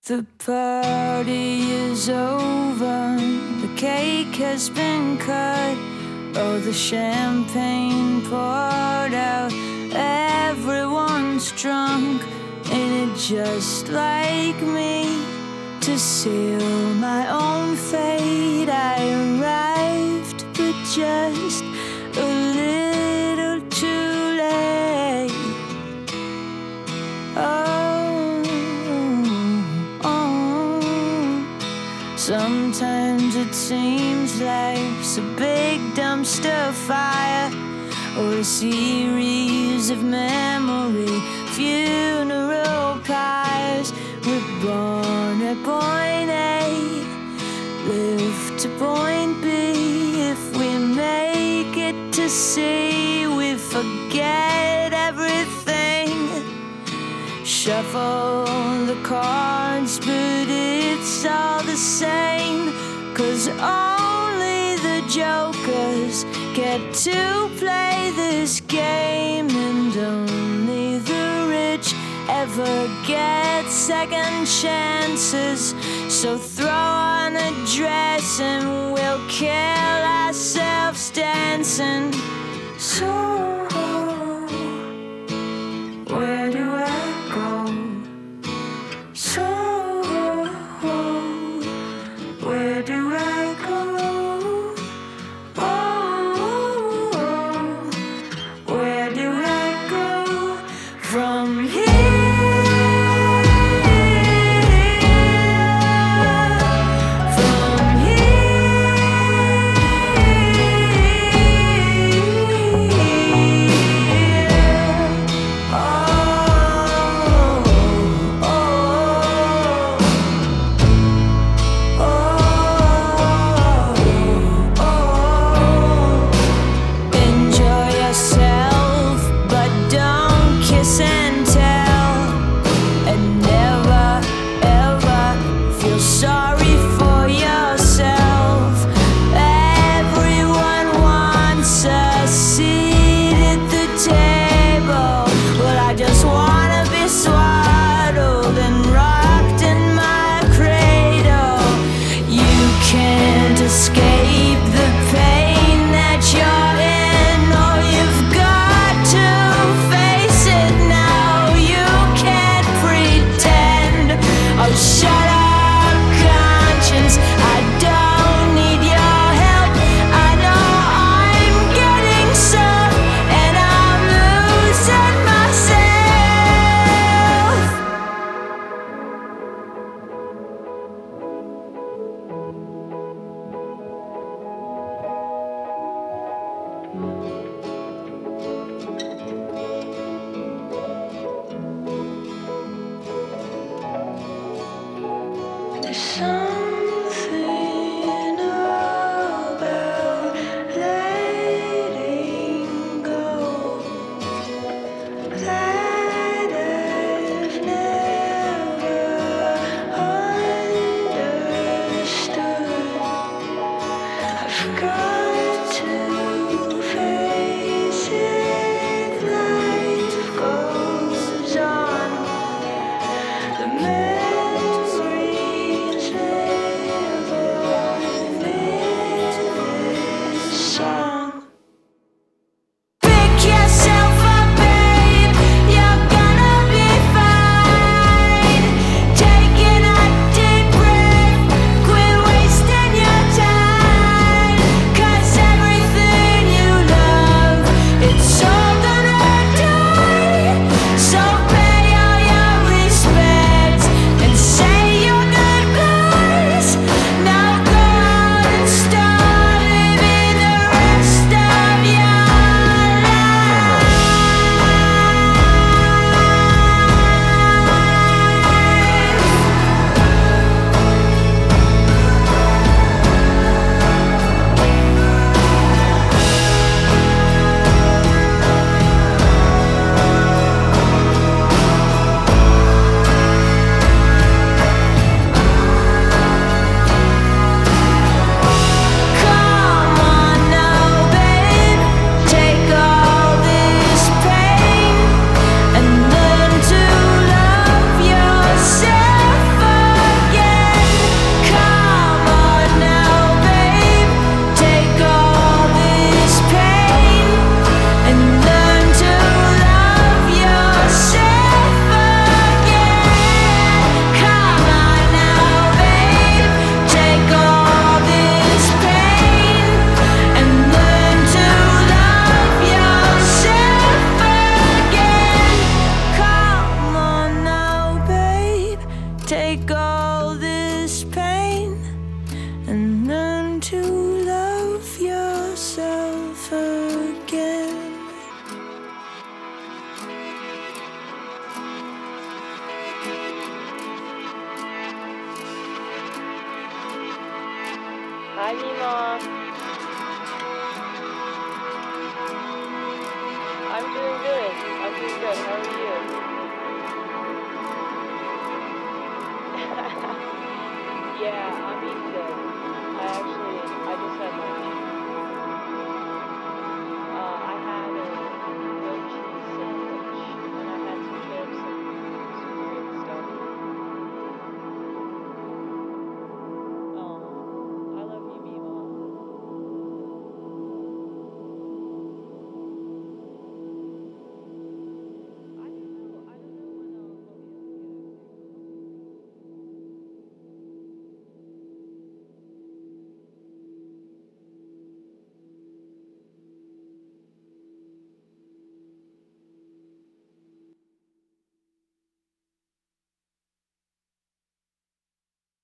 The party is over, the cake has been cut, oh, the champagne poured out, everyone's drunk. Ain't it just like me to seal my own fate? I arrived, but just a little too late. Sometimes it seems life's a big dumpster fire, or a series of memory funeral pyres. We're born at point A, live to point B. If we make it to C, we forget everything. Shuffle the cards, but it's all the same, 'cause only the jokers get to play this game, and only the rich ever get second chances. So throw on a dress and we'll kill ourselves dancing. So where do I go? So where do I go? Oh, where do I go from here? The memories take all this pain and learn to love yourself again. Hi, Mima. I'm doing good. I'm doing good. How are you? Yeah, I'm Ethan. I just had my